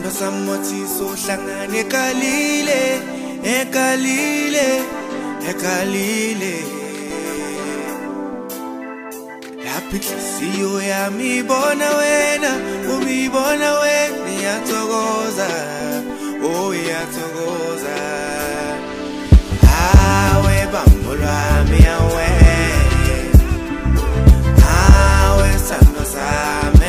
Samothi sohlangane ekalile ekalile ekalile laphi inhliziyo yami ibona wena ubibona wena iyathokoza oh iyathokoza awe bambo lwami awe awe sando sami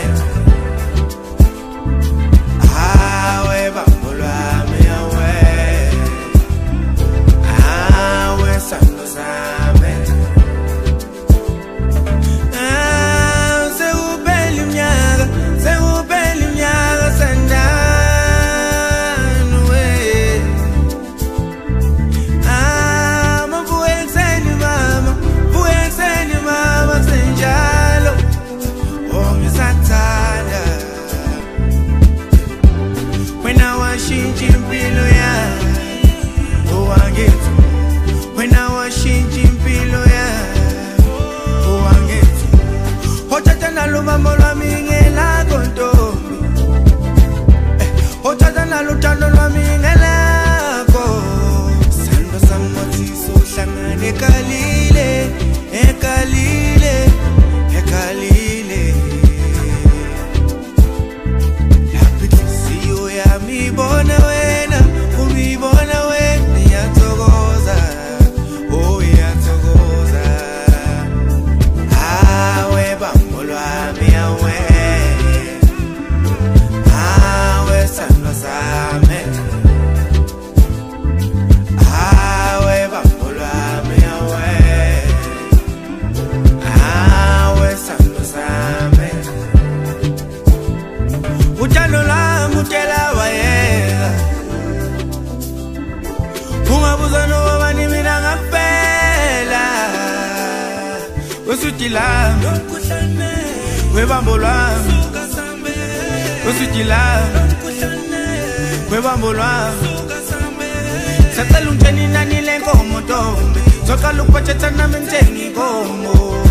Sacalo un chanina ni le como tombe, sacalo pa' chachana me encheni como.